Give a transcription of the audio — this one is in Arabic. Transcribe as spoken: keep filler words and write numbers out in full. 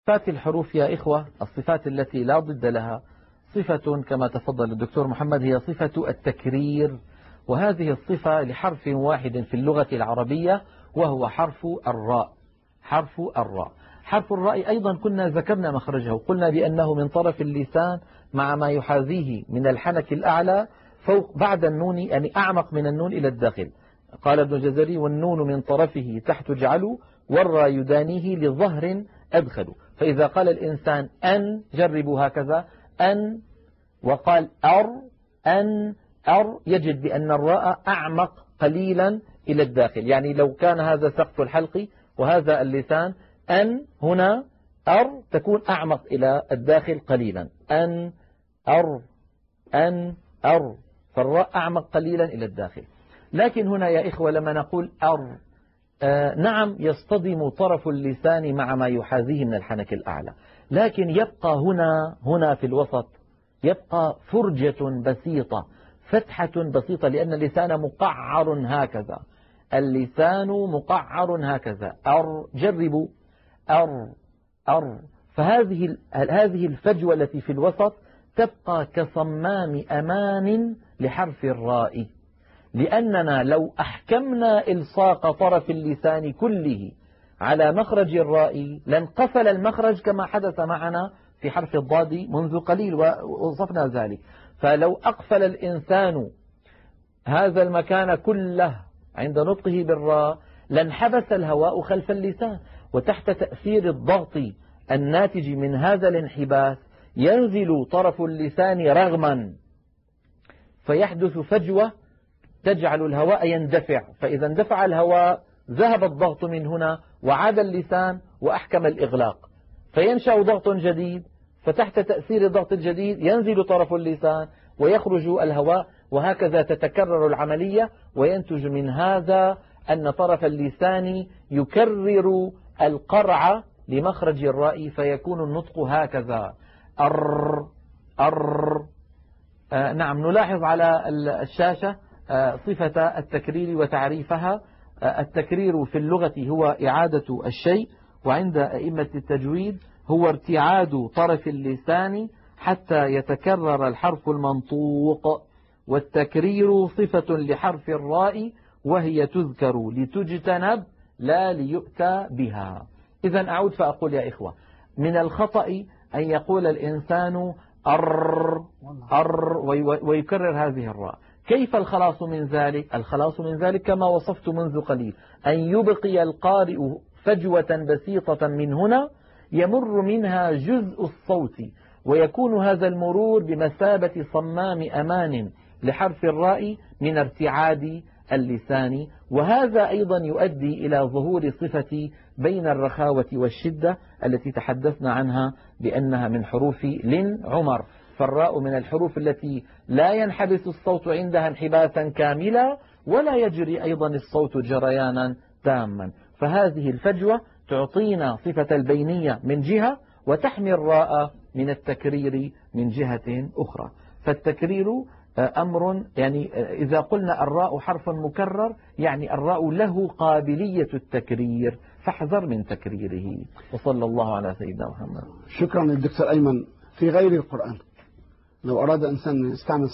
صفات الحروف يا إخوة، الصفات التي لا ضد لها صفة كما تفضل الدكتور محمد، هي صفة التكرير، وهذه الصفة لحرف واحد في اللغة العربية وهو حرف الراء. حرف الراء حرف الراء أيضا كنا ذكرنا مخرجه، قلنا بأنه من طرف اللسان مع ما يحاذيه من الحنك الأعلى فوق بعد النون، يعني أعمق من النون إلى الداخل. قال ابن الجزري: والنون من طرفه تحت جعل والراء يدانيه للظهر أدخل. فإذا قال الإنسان أن، جربوا هكذا أن، وقال أر أن أر، يجد بأن الراء أعمق قليلا إلى الداخل، يعني لو كان هذا سقف الحلق وهذا اللسان، أن هنا أر تكون أعمق إلى الداخل قليلا، أن أر أن أر، فالراء أعمق قليلا إلى الداخل. لكن هنا يا إخوة لما نقول أر، آه نعم يصطدم طرف اللسان مع ما يحاذيه من الحنك الأعلى، لكن يبقى هنا هنا في الوسط يبقى فرجة بسيطة، فتحة بسيطة، لأن اللسان مقعر هكذا، اللسان مقعر هكذا. أر، جربوا أر أر، فهذه هذه الفجوة التي في الوسط تبقى كصمام أمان لحرف الراء، لأننا لو أحكمنا إلصاق طرف اللسان كله على مخرج الراء لانقفل المخرج كما حدث معنا في حرف الضاد منذ قليل ووصفنا ذلك. فلو أقفل الإنسان هذا المكان كله عند نطقه بالراء لانحبس الهواء خلف اللسان، وتحت تأثير الضغط الناتج من هذا الانحباس ينزل طرف اللسان رغما، فيحدث فجوة تجعل الهواء يندفع، فإذا اندفع الهواء ذهب الضغط من هنا وعاد اللسان وأحكم الإغلاق، فينشأ ضغط جديد، فتحت تأثير الضغط الجديد ينزل طرف اللسان ويخرج الهواء، وهكذا تتكرر العملية، وينتج من هذا أن طرف اللسان يكرر القرع لمخرج الراء، فيكون النطق هكذا أر أر. آه نعم، نلاحظ على الشاشة آه صفة التكرير وتعريفها. آه التكرير في اللغة هو إعادة الشيء، وعند أئمة التجويد هو ارتعاد طرف اللسان حتى يتكرر الحرف المنطوق. والتكرير صفة لحرف الراء وهي تذكر لتجتنب لا ليؤتى بها. إذن أعود فأقول يا إخوة، من الخطأ أن يقول الإنسان أر أر ويكرر هذه الراء. كيف الخلاص من ذلك؟ الخلاص من ذلك كما وصفت منذ قليل، أن يبقي القارئ فجوة بسيطة من هنا يمر منها جزء الصوت، ويكون هذا المرور بمثابة صمام أمان لحرف الراء من ارتعاد اللسان، وهذا أيضا يؤدي إلى ظهور صفة بين الرخاوة والشدة التي تحدثنا عنها بأنها من حروف لن عمر. فالراء من الحروف التي لا ينحبس الصوت عندها انحباسا كاملا، ولا يجري أيضا الصوت جريانا تاما، فهذه الفجوة تعطينا صفة البينية من جهة، وتحمي الراء من التكرير من جهة أخرى. فالتكرير أمر، يعني إذا قلنا الراء حرف مكرر يعني الراء له قابلية التكرير، فاحذر من تكريره. وصلى الله على سيدنا محمد. شكرا للدكتور أيمن. في غير القرآن لو أراد إنسان يستعمل